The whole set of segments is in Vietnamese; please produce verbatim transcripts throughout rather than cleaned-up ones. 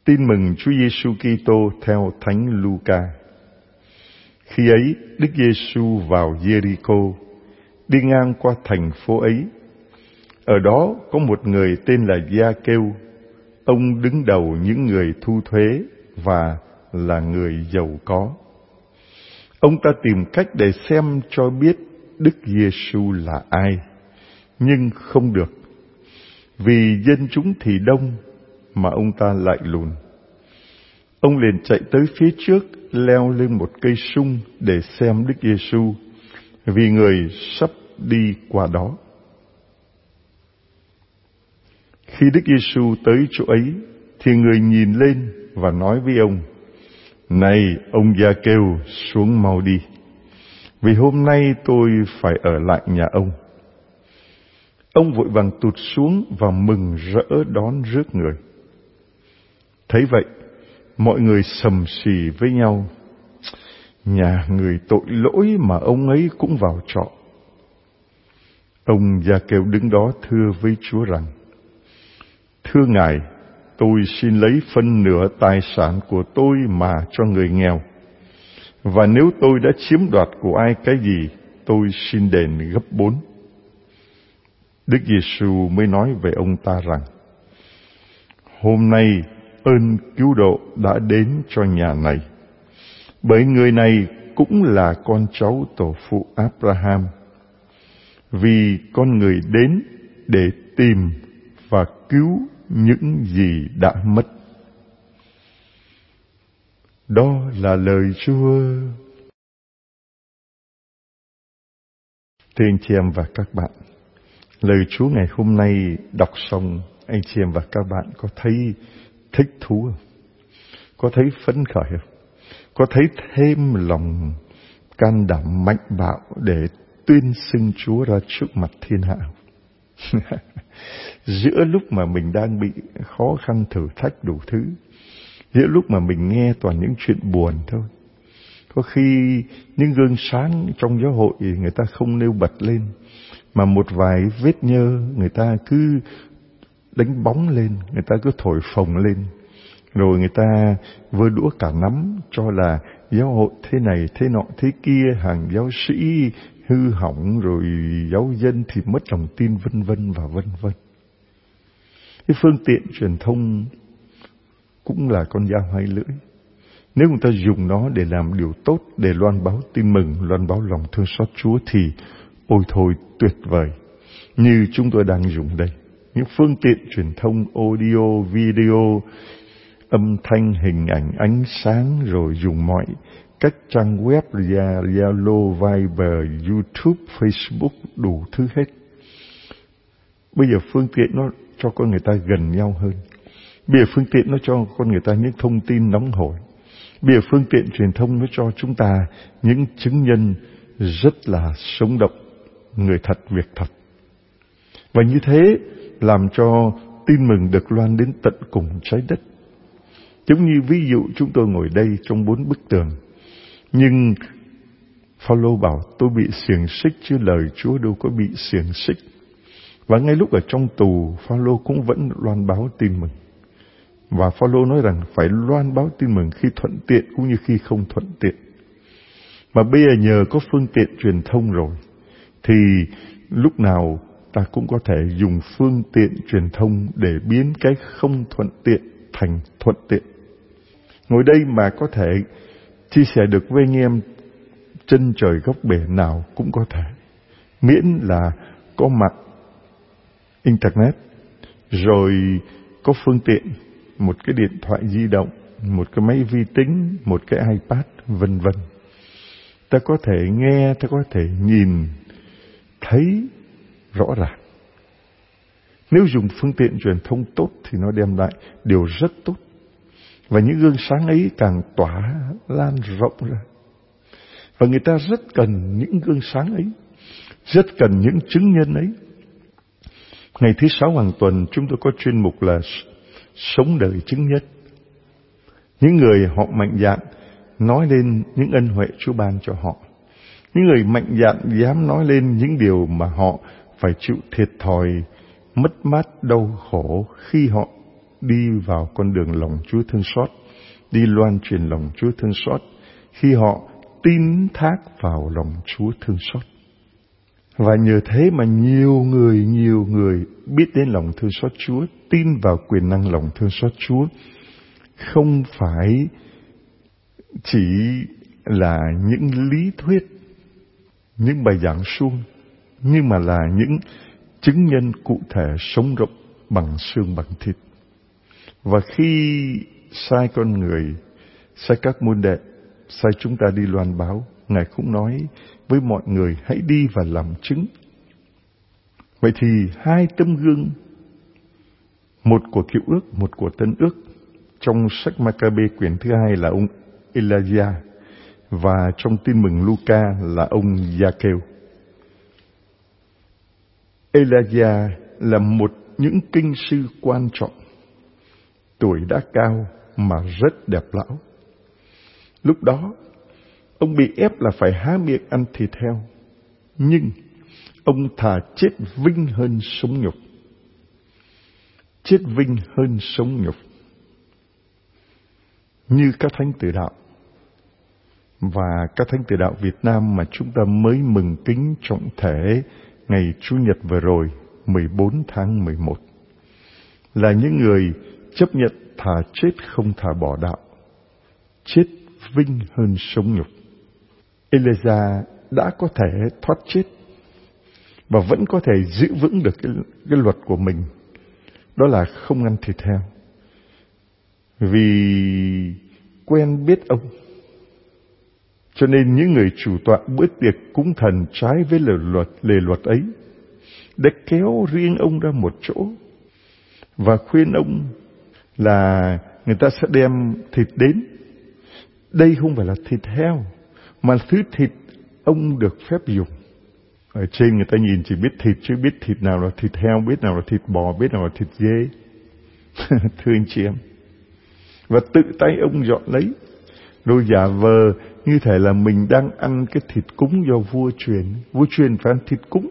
Tin mừng Chúa Giêsu Kitô theo Thánh Luca. Khi ấy, Đức Giêsu vào Giê-ri-cô, đi ngang qua thành phố ấy. Ở đó có một người tên là Gia-kêu, ông đứng đầu những người thu thuế và là người giàu có. Ông ta tìm cách để xem cho biết Đức Giêsu là ai, nhưng không được, vì dân chúng thì đông mà ông ta lại lùn. Ông liền chạy tới phía trước, leo lên một cây sung để xem Đức Giêsu, vì người sắp đi qua đó. Khi Đức Giêsu tới chỗ ấy, thì người nhìn lên và nói với ông: "Này ông Gia-kêu, xuống mau đi, vì hôm nay tôi phải ở lại nhà ông." Ông vội vàng tụt xuống và mừng rỡ đón rước người. Thấy vậy, mọi người sầm xì với nhau: "Nhà người tội lỗi mà ông ấy cũng vào trọ." Ông Gia-kêu đứng đó thưa với Chúa rằng: "Thưa Ngài, tôi xin lấy phân nửa tài sản của tôi mà cho người nghèo. Và nếu tôi đã chiếm đoạt của ai cái gì, tôi xin đền gấp bốn." Đức Giêsu mới nói về ông ta rằng: "Hôm nay ơn cứu độ đã đến cho nhà này, bởi người này cũng là con cháu tổ phụ Abraham. Vì con người đến để tìm và cứu những gì đã mất." Đó là lời Chúa. Thưa anh chị em và các bạn, lời Chúa ngày hôm nay đọc xong, anh chị em và các bạn có thấy thích thú không? Có thấy phấn khởi không? Có thấy thêm lòng can đảm mạnh bạo để tuyên xưng Chúa ra trước mặt thiên hạ không? Giữa lúc mà mình đang bị khó khăn thử thách đủ thứ, giữa lúc mà mình nghe toàn những chuyện buồn thôi, có khi những gương sáng trong giáo hội người ta không nêu bật lên, mà một vài vết nhơ người ta cứ đánh bóng lên, người ta cứ thổi phồng lên, rồi người ta vơ đũa cả nắm cho là giáo hội thế này thế nọ thế kia, hàng giáo sĩ hư hỏng, rồi giáo dân thì mất lòng tin, vân vân và vân vân. Cái phương tiện truyền thông cũng là con dao hai lưỡi. Nếu người ta dùng nó để làm điều tốt, để loan báo tin mừng, loan báo lòng thương xót Chúa thì ôi thôi tuyệt vời, như chúng tôi đang dùng đây. Những phương tiện truyền thông audio, video, âm thanh, hình ảnh, ánh sáng, rồi dùng mọi cách trang web, Zalo, Viber, YouTube, Facebook, đủ thứ hết. Bây giờ phương tiện nó cho con người ta gần nhau hơn. Bây giờ phương tiện nó cho con người ta những thông tin nóng hổi. Bây giờ phương tiện truyền thông nó cho chúng ta những chứng nhân rất là sống động, người thật, việc thật. Và như thế làm cho tin mừng được loan đến tận cùng trái đất. Giống như ví dụ chúng tôi ngồi đây trong bốn bức tường, nhưng Phao-lô bảo tôi bị xiềng xích chứ lời Chúa đâu có bị xiềng xích. Và ngay lúc ở trong tù, Phao-lô cũng vẫn loan báo tin mừng. Và Phao-lô nói rằng phải loan báo tin mừng khi thuận tiện cũng như khi không thuận tiện. Mà bây giờ nhờ có phương tiện truyền thông rồi, thì lúc nào ta cũng có thể dùng phương tiện truyền thông để biến cái không thuận tiện thành thuận tiện. Ngồi đây mà có thể chia sẻ được với anh em chân trời góc bể nào cũng có thể, miễn là có mặt Internet, rồi có phương tiện, một cái điện thoại di động, một cái máy vi tính, một cái iPad, vân vân. Ta có thể nghe, ta có thể nhìn, thấy rõ ràng. Nếu dùng phương tiện truyền thông tốt thì nó đem lại điều rất tốt. Và những gương sáng ấy càng tỏa lan rộng ra. Và người ta rất cần những gương sáng ấy, rất cần những chứng nhân ấy. Ngày thứ sáu hàng tuần chúng tôi có chuyên mục là sống đời chứng nhân. Những người họ mạnh dạn nói lên những ân huệ Chúa ban cho họ. Những người mạnh dạn dám nói lên những điều mà họ phải chịu thiệt thòi, mất mát, đau khổ khi họ đi vào con đường lòng Chúa thương xót, đi loan truyền lòng Chúa thương xót, khi họ tin thác vào lòng Chúa thương xót. Và nhờ thế mà nhiều người, nhiều người biết đến lòng thương xót Chúa, tin vào quyền năng lòng thương xót Chúa. Không phải chỉ là những lý thuyết, những bài giảng suông, nhưng mà là những chứng nhân cụ thể sống động bằng xương bằng thịt. Và khi sai con người, sai các môn đệ, sai chúng ta đi loan báo, Ngài cũng nói với mọi người hãy đi và làm chứng. Vậy thì hai tấm gương, một của Cựu ước, một của Tân ước, trong sách Ma-ca-bê quyển thứ hai là ông Elijah, và trong Tin mừng Luca là ông Gia-kêu. Elijah là một những kinh sư quan trọng, tuổi đã cao mà rất đẹp lão. Lúc đó, ông bị ép là phải há miệng ăn thịt heo, nhưng ông thà chết vinh hơn sống nhục. Chết vinh hơn sống nhục. Như các thánh tử đạo và các thánh tử đạo Việt Nam mà chúng ta mới mừng kính trọng thể ngày Chủ nhật vừa rồi, mười bốn tháng mười một, là những người chấp nhận thà chết không thà bỏ đạo, chết vinh hơn sống nhục. Elijah đã có thể thoát chết và vẫn có thể giữ vững được cái, cái luật của mình, đó là không ăn thịt heo, vì quen biết ông. Cho nên những người chủ tọa bữa tiệc cúng thần trái với lời luật, lề luật ấy đã kéo riêng ông ra một chỗ và khuyên ông là người ta sẽ đem thịt đến. Đây không phải là thịt heo, mà thứ thịt ông được phép dùng. Ở trên người ta nhìn chỉ biết thịt, chứ biết thịt nào là thịt heo, biết nào là thịt bò, biết nào là thịt dê. Thưa anh chị em. Và tự tay ông dọn lấy, rồi giả vờ như thể là mình đang ăn cái thịt cúng do vua truyền. Vua truyền phải ăn thịt cúng,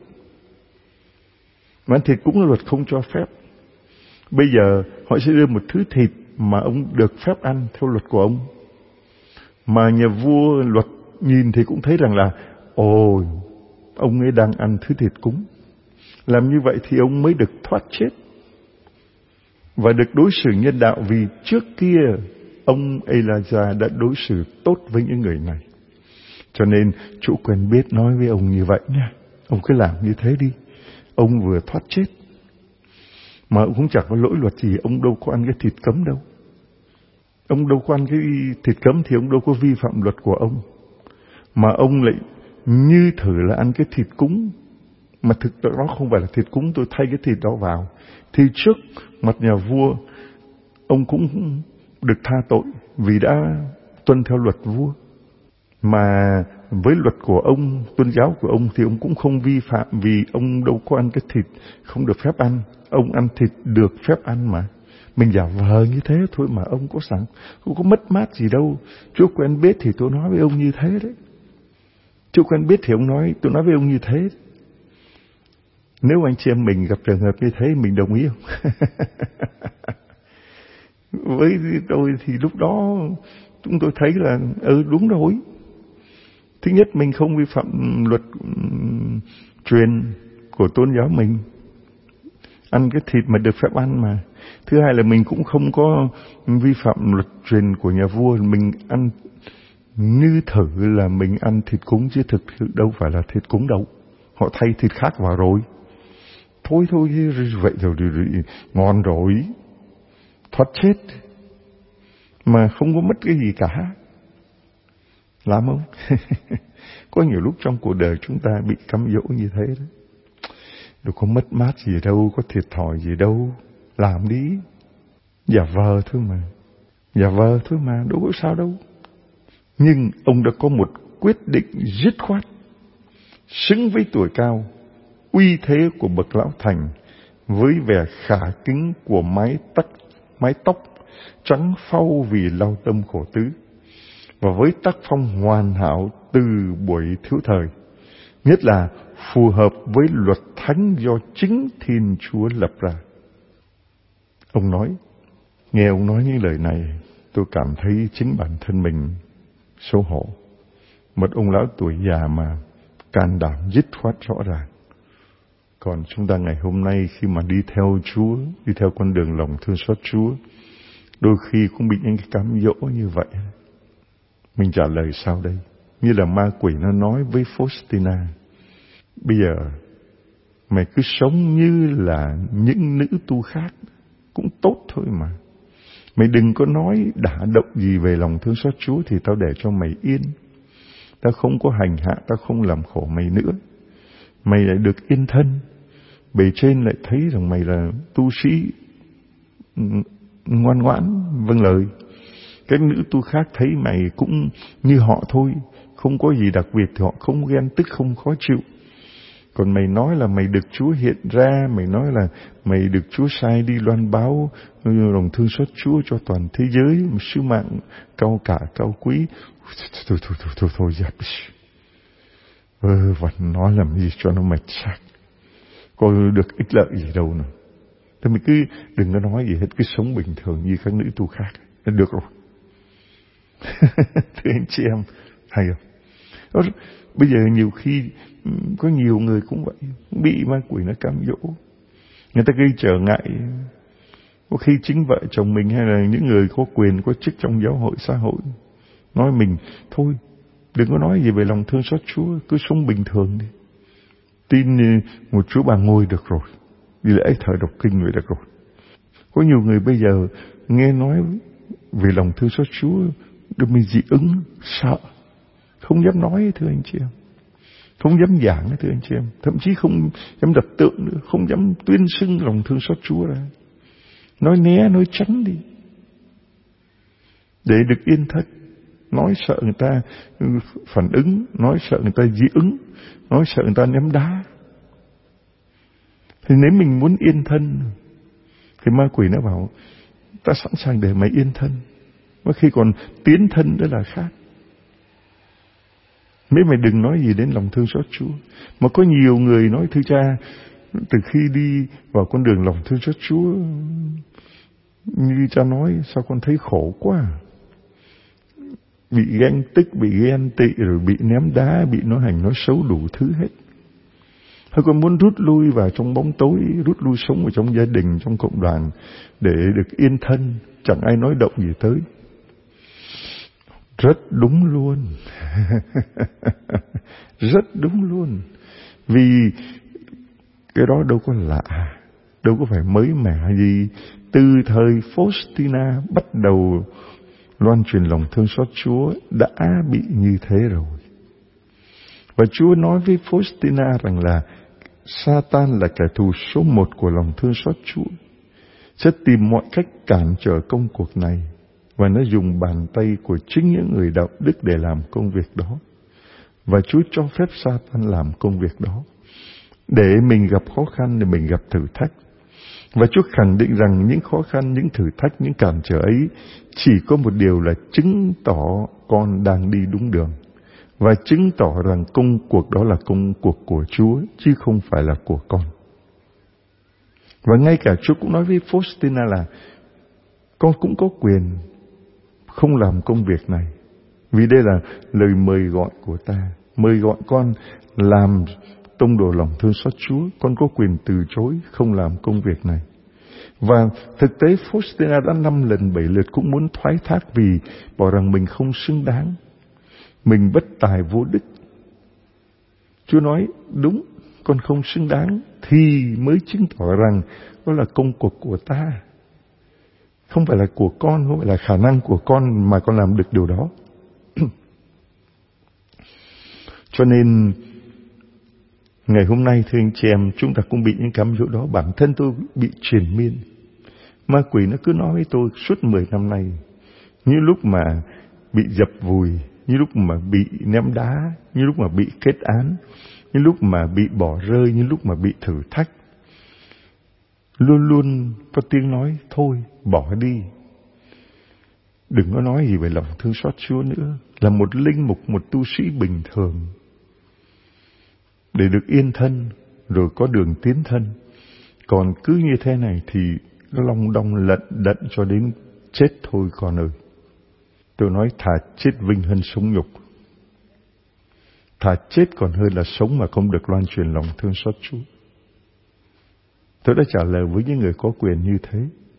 mà ăn thịt cúng là luật không cho phép. Bây giờ họ sẽ đưa một thứ thịt mà ông được phép ăn theo luật của ông, mà nhà vua luật nhìn thì cũng thấy rằng là ồ, ông ấy đang ăn thứ thịt cúng. Làm như vậy thì ông mới được thoát chết và được đối xử nhân đạo, vì trước kia ông Elijah đã đối xử tốt với những người này. Cho nên chủ quen biết nói với ông như vậy nha, ông cứ làm như thế đi, ông vừa thoát chết mà ông cũng chẳng có lỗi luật gì, ông đâu có ăn cái thịt cấm đâu. Ông đâu có ăn cái thịt cấm thì ông đâu có vi phạm luật của ông, mà ông lại như thử là ăn cái thịt cúng, mà thực đó không phải là thịt cúng. Tôi thay cái thịt đó vào thì trước mặt nhà vua ông cũng được tha tội vì đã tuân theo luật vua. Mà với luật của ông, tôn giáo của ông thì ông cũng không vi phạm, vì ông đâu có ăn cái thịt không được phép ăn. Ông ăn thịt được phép ăn mà. Mình giả vờ như thế thôi mà ông có sẵn, không có mất mát gì đâu. Chúa quen biết thì tôi nói với ông như thế đấy. Chúa quen biết thì ông nói, tôi nói với ông như thế. Nếu anh chị em mình gặp trường hợp như thế, mình đồng ý không? Với tôi thì lúc đó chúng tôi thấy là ừ đúng rồi. Thứ nhất, mình không vi phạm luật um, truyền của tôn giáo mình, ăn cái thịt mà được phép ăn mà. Thứ hai là mình cũng không có vi phạm luật truyền của nhà vua, mình ăn như thử là mình ăn thịt cúng, chứ thực sự đâu phải là thịt cúng đâu. Họ thay thịt khác vào rồi. Thôi thôi, vậy rồi, rồi, rồi ngon rồi, thoát chết mà không có mất cái gì cả. Làm không? Có nhiều lúc trong cuộc đời chúng ta bị cám dỗ như thế đó. Đâu có mất mát gì đâu, có thiệt thòi gì đâu. Làm đi. Giả vờ thôi mà. Giả vờ thôi mà, đâu có sao đâu. Nhưng ông đã có một quyết định dứt khoát, xứng với tuổi cao, uy thế của bậc lão thành, với vẻ khả kính của mái tóc, mái tóc trắng phau vì lao tâm khổ tứ, và với tác phong hoàn hảo từ buổi thiếu thời, nhất là phù hợp với luật thánh do chính Thiên Chúa lập ra. Ông nói, Nghe ông nói những lời này, tôi cảm thấy chính bản thân mình xấu hổ. Một ông lão tuổi già mà can đảm dứt khoát rõ ràng. Còn chúng ta ngày hôm nay khi mà đi theo Chúa, đi theo con đường lòng thương xót Chúa, đôi khi cũng bị những cái cám dỗ như vậy. Mình trả lời sao đây? Như là ma quỷ nó nói với Faustina, bây giờ mày cứ sống như là những nữ tu khác cũng tốt thôi mà. Mày đừng có nói đả động gì về lòng thương xót Chúa thì tao để cho mày yên. Tao không có hành hạ, tao không làm khổ mày nữa. Mày lại được yên thân. Bề trên lại thấy rằng mày là tu sĩ ngoan ngoãn, vâng lời. Các nữ tu khác thấy mày cũng như họ thôi, không có gì đặc biệt thì họ không ghen tức, không khó chịu. Còn mày nói là mày được Chúa hiện ra, mày nói là mày được Chúa sai đi loan báo lòng thương xót Chúa cho toàn thế giới, một sứ mạng cao cả, cao quý. Thôi, thôi, thôi, thôi, thôi, dẹp. Ơ, vật nói làm gì cho nó mệt xác. Có được ích lợi gì đâu nào. Thế mình cứ đừng có nói gì hết, cứ sống bình thường như các nữ tu khác. Nó được rồi. Thưa anh chị em, hay không? Đó, bây giờ nhiều khi có nhiều người cũng vậy, bị ma quỷ nó cám dỗ. Người ta gây trở ngại. Có khi chính vợ chồng mình hay là những người có quyền, có chức trong giáo hội, xã hội nói mình, thôi, đừng có nói gì về lòng thương xót Chúa, cứ sống bình thường đi. Tin một Chúa bà ngồi được rồi, đi lễ thờ đọc kinh vậy được rồi. Có nhiều người bây giờ nghe nói về lòng thương xót Chúa, được mình dị ứng, sợ, không dám nói, thưa anh chị em. Không dám giảng, thưa anh chị em. Thậm chí không dám đặt tượng nữa, không dám tuyên xưng lòng thương xót Chúa ra. Nói né, nói tránh đi. Để được yên thân. Nói sợ người ta phản ứng, nói sợ người ta dị ứng, nói sợ người ta ném đá. Thì nếu mình muốn yên thân, thì ma quỷ nó bảo, ta sẵn sàng để mày yên thân. Mà khi còn tiến thân đó là khác. Mấy mày đừng nói gì đến lòng thương xót Chúa. Mà có nhiều người nói, thưa cha, từ khi đi vào con đường lòng thương xót Chúa, như cha nói, sao con thấy khổ quá. Bị ganh tức, bị ghen tị, rồi bị ném đá, bị nói hành nói xấu đủ thứ hết. Thôi con muốn rút lui vào trong bóng tối, rút lui sống ở trong gia đình, trong cộng đoàn, để được yên thân, chẳng ai nói động gì tới. Rất đúng luôn. Rất đúng luôn. Vì cái đó đâu có lạ, đâu có phải mới mẻ gì. Từ thời Faustina bắt đầu loan truyền lòng thương xót Chúa đã bị như thế rồi. Và Chúa nói với Faustina rằng là Satan là kẻ thù số một của lòng thương xót Chúa, sẽ tìm mọi cách cản trở công cuộc này, và nó dùng bàn tay của chính những người đạo đức để làm công việc đó. Và Chúa cho phép Satan làm công việc đó để mình gặp khó khăn, để mình gặp thử thách. Và Chúa khẳng định rằng những khó khăn, những thử thách, những cản trở ấy chỉ có một điều là chứng tỏ con đang đi đúng đường, và chứng tỏ rằng công cuộc đó là công cuộc của Chúa, chứ không phải là của con. Và ngay cả Chúa cũng nói với Faustina là con cũng có quyền không làm công việc này, vì đây là lời mời gọi của ta, mời gọi con làm tông đồ lòng thương xót Chúa. Con có quyền từ chối không làm công việc này. Và thực tế Faustina đã năm lần bảy lượt cũng muốn thoái thác, vì bảo rằng mình không xứng đáng, mình bất tài vô đức. Chúa nói đúng, con không xứng đáng, thì mới chứng tỏ rằng đó là công cuộc của ta, không phải là của con, không phải là khả năng của con mà con làm được điều đó. Cho nên ngày hôm nay, thưa anh chị em, chúng ta cũng bị những cám dỗ đó. Bản thân tôi bị triền miên. Ma quỷ nó cứ nói với tôi suốt mười năm nay, như lúc mà bị dập vùi, như lúc mà bị ném đá, như lúc mà bị kết án, như lúc mà bị bỏ rơi, như lúc mà bị thử thách. Luôn luôn có tiếng nói, thôi, bỏ đi. Đừng có nói gì về lòng thương xót Chúa nữa. Là một linh mục, một tu sĩ bình thường, để được yên thân, rồi có đường tiến thân. Còn cứ như thế này thì long đong lận đận cho đến chết thôi con ơi. Tôi nói thà chết vinh hơn sống nhục. Thà chết còn hơn là sống mà không được loan truyền lòng thương xót Chúa. Tôi đã trả lời với những người có quyền như thế.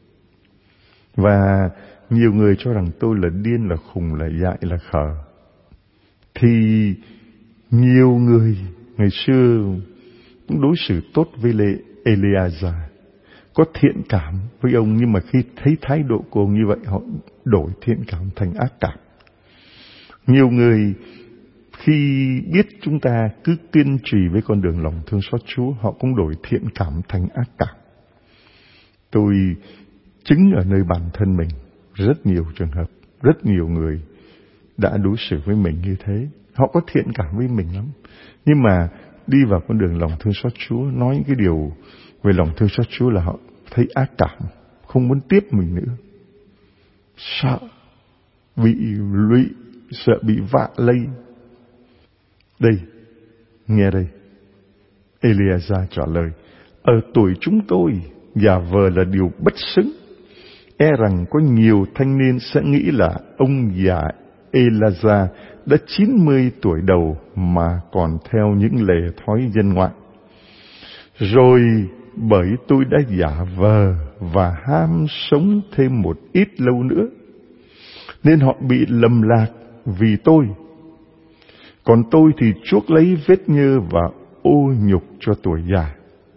Và nhiều người cho rằng tôi là điên, là khùng, là dại, là khờ. Thì nhiều người ngày xưa cũng đối xử tốt với lệ Eliezer, có thiện cảm với ông, nhưng mà khi thấy thái độ của ông như vậy, họ đổi thiện cảm thành ác cảm. Nhiều người khi biết chúng ta cứ kiên trì với con đường lòng thương xót Chúa, họ cũng đổi thiện cảm thành ác cảm. Tôi chứng ở nơi bản thân mình rất nhiều trường hợp, rất nhiều người đã đối xử với mình như thế. Họ có thiện cảm với mình lắm, nhưng mà đi vào con đường lòng thương xót Chúa, nói những cái điều về lòng thương xót Chúa là họ thấy ác cảm, không muốn tiếp mình nữa, sợ bị lụy, sợ bị vạ lây. Đây, nghe đây, Eliezer trả lời: ở tuổi chúng tôi, giả vờ là điều bất xứng. E rằng có nhiều thanh niên sẽ nghĩ là ông già Eliezer đã chín mươi tuổi đầu mà còn theo những lề thói dân ngoại. Rồi bởi tôi đã giả vờ và ham sống thêm một ít lâu nữa, nên họ bị lầm lạc vì tôi. Còn tôi thì chuốc lấy vết nhơ và ô nhục cho tuổi già.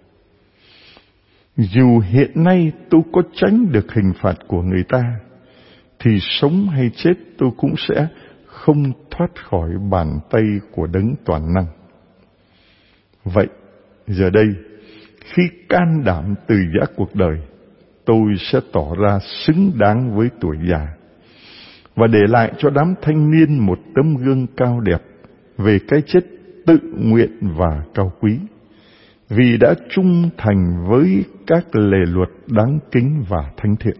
Dù hiện nay tôi có tránh được hình phạt của người ta, thì sống hay chết tôi cũng sẽ không thoát khỏi bàn tay của Đấng toàn năng. Vậy, giờ đây, khi can đảm từ giã cuộc đời, tôi sẽ tỏ ra xứng đáng với tuổi già, và để lại cho đám thanh niên một tấm gương cao đẹp về cái chết tự nguyện và cao quý, vì đã trung thành với các lề luật đáng kính và thánh thiện.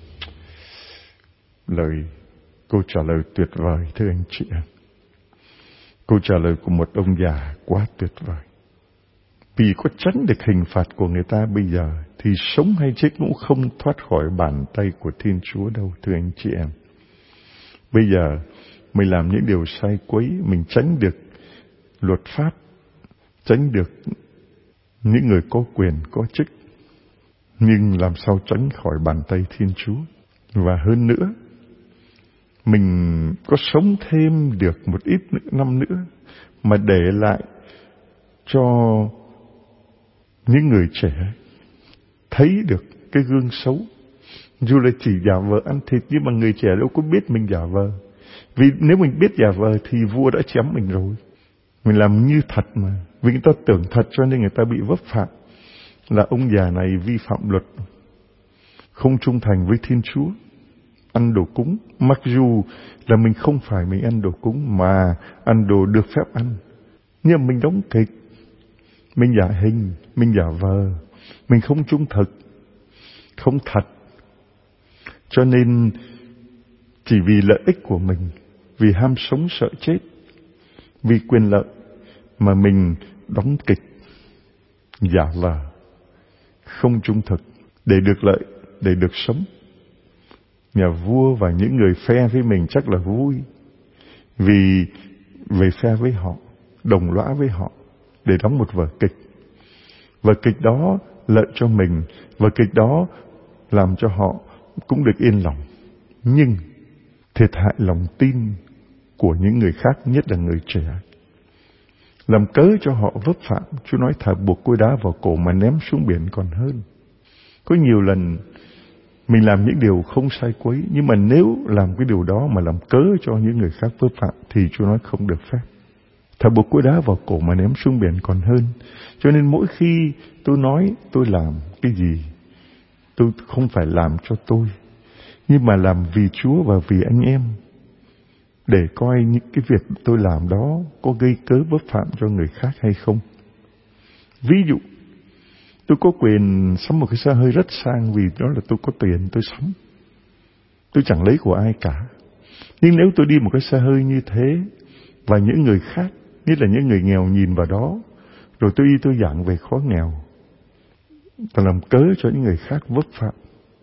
Lời câu trả lời tuyệt vời, thưa anh chị em. Câu trả lời của một ông già quá tuyệt vời. Vì có tránh được hình phạt của người ta bây giờ, thì sống hay chết cũng không thoát khỏi bàn tay của Thiên Chúa đâu, thưa anh chị em. Bây giờ mình làm những điều sai quấy, mình tránh được luật pháp, tránh được những người có quyền, có chức, nhưng làm sao tránh khỏi bàn tay Thiên Chúa? Và hơn nữa, mình có sống thêm được một ít năm nữa, mà để lại cho những người trẻ thấy được cái gương xấu. Dù là chỉ giả vờ ăn thịt, nhưng mà người trẻ đâu có biết mình giả vờ. Vì nếu mình biết giả vờ thì vua đã chém mình rồi. Mình làm như thật mà. Vì người ta tưởng thật cho nên người ta bị vấp phạm. Là ông già này vi phạm luật, không trung thành với Thiên Chúa, ăn đồ cúng. Mặc dù là mình không phải mình ăn đồ cúng, mà ăn đồ được phép ăn. Nhưng mà mình đóng kịch, mình giả hình, mình giả vờ, mình không trung thực, không thật. Cho nên chỉ vì lợi ích của mình, vì ham sống sợ chết, vì quyền lợi mà mình đóng kịch, giả vờ, không trung thực để được lợi, để được sống. Nhà vua và những người phe với mình chắc là vui, vì về phe với họ, đồng lõa với họ để đóng một vở kịch. Vở kịch đó lợi cho mình, vở kịch đó làm cho họ cũng được yên lòng. Nhưng thiệt hại lòng tin của những người khác, nhất là người trẻ, làm cớ cho họ vấp phạm. Chúa nói thà buộc cối đá vào cổ mà ném xuống biển còn hơn. Có nhiều lần mình làm những điều không sai quấy, nhưng mà nếu làm cái điều đó mà làm cớ cho những người khác vấp phạm thì Chúa nói không được phép. Thà buộc cối đá vào cổ mà ném xuống biển còn hơn. Cho nên mỗi khi tôi nói tôi làm cái gì, tôi không phải làm cho tôi, nhưng mà làm vì Chúa và vì anh em, để coi những cái việc tôi làm đó có gây cớ vấp phạm cho người khác hay không. Ví dụ, tôi có quyền sắm một cái xe hơi rất sang vì đó là tôi có tiền tôi sắm. Tôi chẳng lấy của ai cả. Nhưng nếu tôi đi một cái xe hơi như thế và những người khác, nhất là những người nghèo nhìn vào đó, rồi tôi đi tôi giảng về khó nghèo, và làm cớ cho những người khác vấp phạm,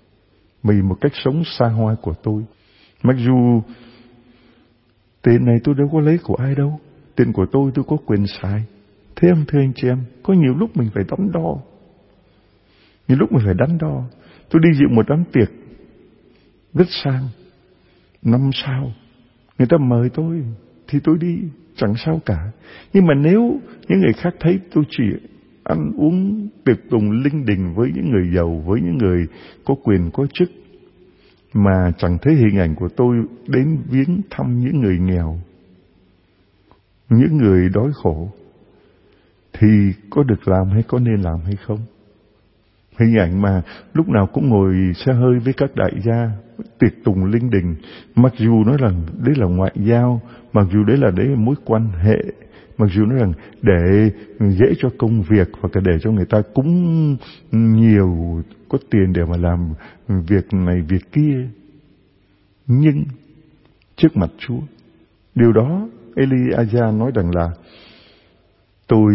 vì một cách sống xa hoa của tôi. Mặc dù tiền này tôi đâu có lấy của ai đâu, tiền của tôi tôi có quyền xài. Thế không thưa anh chị em, có nhiều lúc mình phải đắn đo. Nhiều lúc mình phải đắn đo. Tôi đi dự một đám tiệc rất sang, năm sao, người ta mời tôi thì tôi đi, chẳng sao cả. Nhưng mà nếu những người khác thấy tôi chỉ ăn uống tiệc tùng linh đình với những người giàu, với những người có quyền có chức, mà chẳng thấy hình ảnh của tôi đến viếng thăm những người nghèo, những người đói khổ, thì có được làm hay có nên làm hay không? Hình ảnh mà lúc nào cũng ngồi xe hơi với các đại gia, tiệc tùng linh đình, mặc dù nói rằng đấy là ngoại giao, mặc dù đấy là đấy là mối quan hệ, mặc dù nói rằng để dễ cho công việc hoặc là để cho người ta cúng nhiều, có tiền để mà làm việc này việc kia, nhưng trước mặt Chúa, điều đó Elijah nói rằng là tôi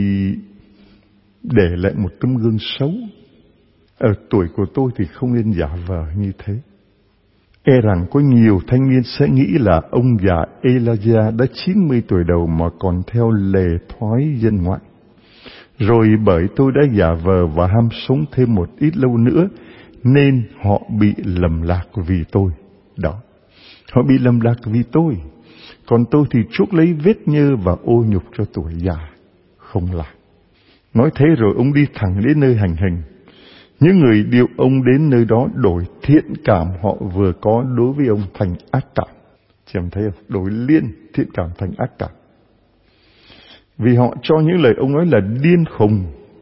để lại một tấm gương xấu. Ở tuổi của tôi thì không nên giả vờ như thế. E rằng có nhiều thanh niên sẽ nghĩ là ông già Elijah đã chín mươi tuổi đầu mà còn theo lề thói dân ngoại. Rồi bởi tôi đã giả vờ và ham sống thêm một ít lâu nữa, nên họ bị lầm lạc vì tôi. Đó, họ bị lầm lạc vì tôi. Còn tôi thì chuốc lấy vết nhơ và ô nhục cho tuổi già. Không làm. Nói thế rồi ông đi thẳng đến nơi hành hình. Những người điệu ông đến nơi đó đổi thiện cảm họ vừa có đối với ông thành ác cảm. Chị em thấy không? Đổi liên thiện cảm thành ác cảm. Vì họ cho những lời ông nói là điên khùng.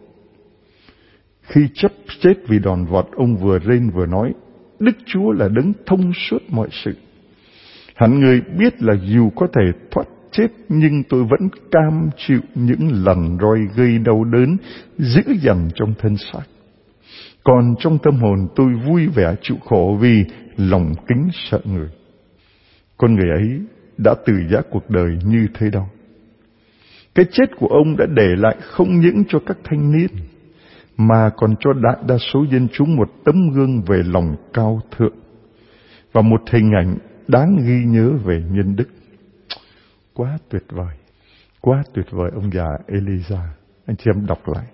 Khi chấp chết vì đòn vọt, ông vừa rên vừa nói: Đức Chúa là đấng thông suốt mọi sự. Hẳn người biết là dù có thể thoát chết, nhưng tôi vẫn cam chịu những lần roi gây đau đớn dữ dằn trong thân xác. Còn trong tâm hồn tôi vui vẻ chịu khổ vì lòng kính sợ người. Con người ấy đã từ giã cuộc đời như thế đâu. Cái chết của ông đã để lại không những cho các thanh niên, mà còn cho đại đa số dân chúng một tấm gương về lòng cao thượng và một hình ảnh đáng ghi nhớ về nhân đức. Quá tuyệt vời, quá tuyệt vời ông già Elijah. Anh chị em đọc lại,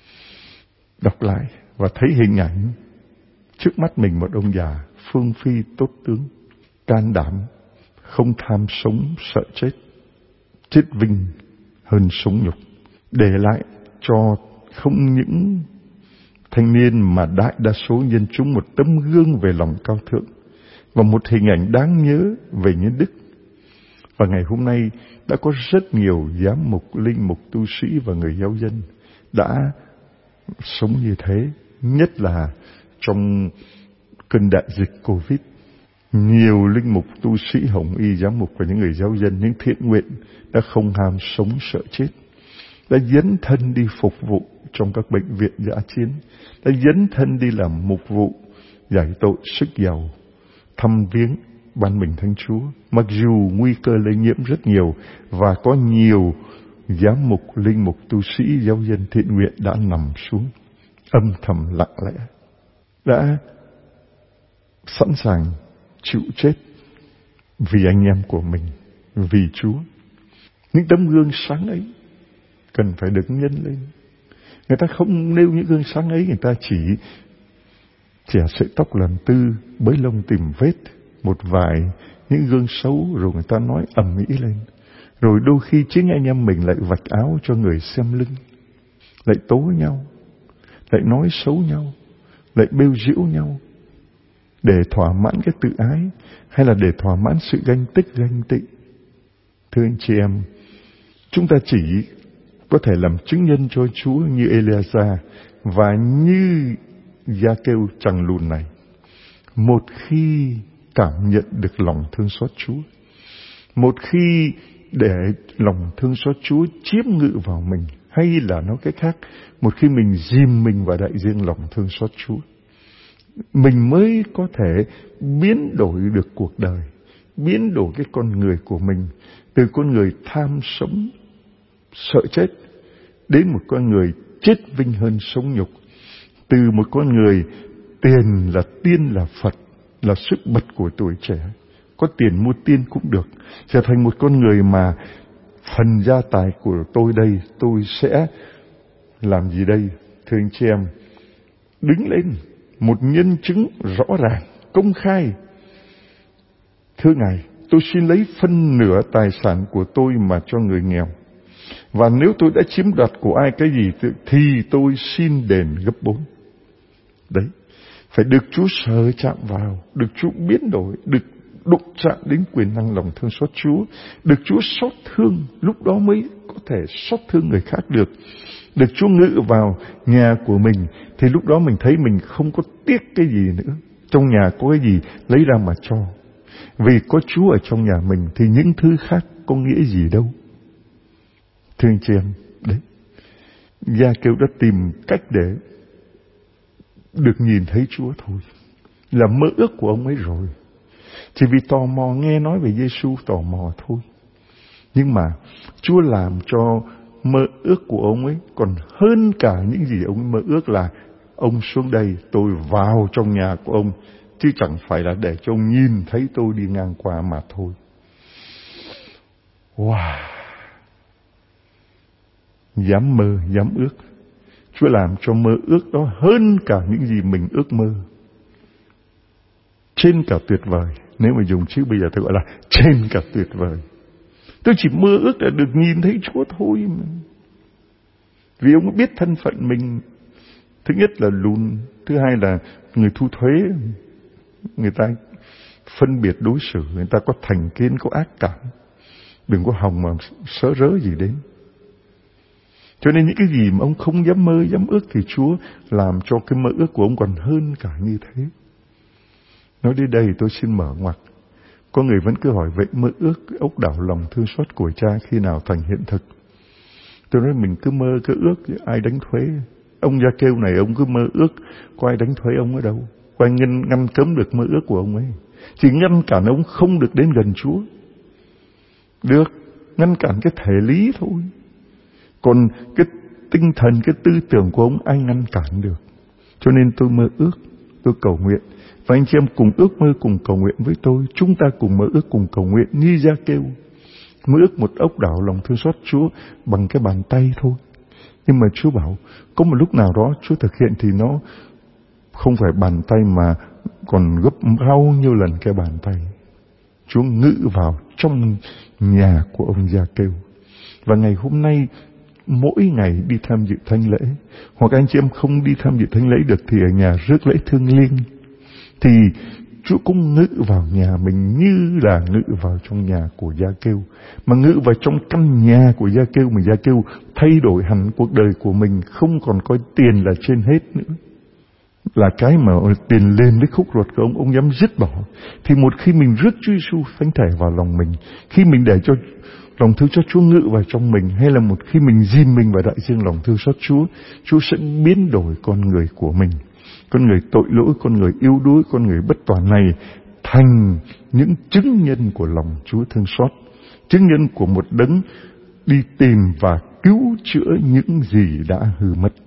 đọc lại và thấy hình ảnh trước mắt mình một ông già phương phi tốt tướng, can đảm, không tham sống sợ chết, chết vinh hơn sống nhục, để lại cho không những thanh niên mà đại đa số dân chúng một tấm gương về lòng cao thượng và một hình ảnh đáng nhớ về nhân đức. Và ngày hôm nay đã có rất nhiều giám mục, linh mục, tu sĩ và người giáo dân đã sống như thế, nhất là trong cơn đại dịch Covid. Nhiều linh mục, tu sĩ, hồng y, giám mục và những người giáo dân, những thiện nguyện đã không ham sống sợ chết, đã dấn thân đi phục vụ trong các bệnh viện dã chiến, đã dấn thân đi làm mục vụ, giải tội sức giàu, thăm viếng ban bình Thánh Chúa. Mặc dù nguy cơ lây nhiễm rất nhiều và có nhiều giám mục, linh mục, tu sĩ, giáo dân thiện nguyện đã nằm xuống âm thầm lặng lẽ, đã sẵn sàng chịu chết vì anh em của mình, vì Chúa. Những tấm gương sáng ấy cần phải được nhân lên. Người ta không nêu những gương sáng ấy, người ta chỉ chẻ sợi tóc làm tư, bới lông tìm vết, một vài những gương xấu rồi người ta nói ầm ĩ lên. Rồi đôi khi chính anh em mình lại vạch áo cho người xem lưng, lại tố nhau, lại nói xấu nhau, lại bêu giễu nhau để thỏa mãn cái tự ái, hay là để thỏa mãn sự ganh tích, ganh tị. Thưa anh chị em, chúng ta chỉ có thể làm chứng nhân cho Chúa như Elijah và như Gia Kêu trằng lùn này, một khi cảm nhận được lòng thương xót Chúa, một khi để lòng thương xót Chúa chiếm ngự vào mình, hay là nói cách khác, một khi mình dìm mình vào đại dương lòng thương xót Chúa, mình mới có thể biến đổi được cuộc đời, biến đổi cái con người của mình từ con người tham sống sợ chết đến một con người chết vinh hơn sống nhục, từ một con người tiền là tiên là Phật, là sức bật của tuổi trẻ. Có tiền mua tiên cũng được. Trở thành một con người mà phần gia tài của tôi đây, tôi sẽ làm gì đây? Thưa anh chị em, đứng lên một nhân chứng rõ ràng, công khai. Thưa Ngài, tôi xin lấy phân nửa tài sản của tôi mà cho người nghèo. Và nếu tôi đã chiếm đoạt của ai cái gì thì tôi xin đền gấp bốn. Đấy, phải được Chúa sờ chạm vào, được Chúa biến đổi, được đụng chạm đến quyền năng lòng thương xót Chúa, được Chúa xót thương, lúc đó mới có thể xót thương người khác được. Được Chúa ngự vào nhà của mình thì lúc đó mình thấy mình không có tiếc cái gì nữa. Trong nhà có cái gì lấy ra mà cho. Vì có Chúa ở trong nhà mình thì những thứ khác có nghĩa gì đâu. Thưa anh chị em, đấy, Gia-kêu đã tìm cách để được nhìn thấy Chúa thôi. Là mơ ước của ông ấy rồi. Chỉ vì tò mò nghe nói về Giê-xu, tò mò thôi. Nhưng mà Chúa làm cho mơ ước của ông ấy còn hơn cả những gì ông ấy mơ ước, là ông xuống đây, tôi vào trong nhà của ông, chứ chẳng phải là để cho ông nhìn thấy tôi đi ngang qua mà thôi. Wow! Dám mơ, dám ước. Chúa làm cho mơ ước đó hơn cả những gì mình ước mơ. Trên cả tuyệt vời. Nếu mà dùng chữ bây giờ tôi gọi là trên cả tuyệt vời. Tôi chỉ mơ ước là được nhìn thấy Chúa thôi mà. Vì ông biết thân phận mình. Thứ nhất là lùn, thứ hai là người thu thuế. Người ta phân biệt đối xử, người ta có thành kiến, có ác cảm. Đừng có hòng mà sớ rớ gì đến. Cho nên những cái gì mà ông không dám mơ, dám ước thì Chúa làm cho cái mơ ước của ông còn hơn cả như thế. Nói đến đây tôi xin mở ngoặc. Có người vẫn cứ hỏi vậy mơ ước ốc đảo lòng thương xót của Cha khi nào thành hiện thực? Tôi nói mình cứ mơ cứ ước, ai đánh thuế? Ông Gia-kêu này ông cứ mơ ước, có ai đánh thuế ông ở đâu? Có ai ngăn, ngăn cấm được mơ ước của ông ấy? Chỉ ngăn cản ông không được đến gần Chúa. Được, ngăn cản cái thể lý thôi. Còn cái tinh thần, cái tư tưởng của ông ai ngăn cản được. Cho nên tôi mơ ước, tôi cầu nguyện. Và anh chị em cùng ước mơ, cùng cầu nguyện với tôi. Chúng ta cùng mơ ước, cùng cầu nguyện như Gia-kêu. Mơ ước một ốc đảo lòng thương xót Chúa bằng cái bàn tay thôi. Nhưng mà Chúa bảo, có một lúc nào đó Chúa thực hiện thì nó không phải bàn tay mà còn gấp bao nhiêu lần cái bàn tay. Chúa ngự vào trong nhà của ông Gia-kêu. Và ngày hôm nay, mỗi ngày đi tham dự thánh lễ, hoặc anh chị em không đi tham dự thánh lễ được thì ở nhà rước lễ thương liên, thì Chúa cũng ngự vào nhà mình như là ngự vào trong nhà của Gia-kêu. Mà ngự vào trong căn nhà của Gia-kêu, mà Gia-kêu thay đổi hẳn cuộc đời của mình, không còn coi tiền là trên hết nữa. Là cái mà tiền lên với khúc ruột của ông, ông dám dứt bỏ. Thì một khi mình rước Chúa Giêsu thánh thể vào lòng mình, khi mình để cho lòng thương xót Chúa ngự vào trong mình, hay là một khi mình dìm mình vào đại dương lòng thương xót Chúa, Chúa sẽ biến đổi con người của mình. Con người tội lỗi, con người yếu đuối, con người bất toàn này thành những chứng nhân của lòng Chúa thương xót. Chứng nhân của một đấng đi tìm và cứu chữa những gì đã hư mất.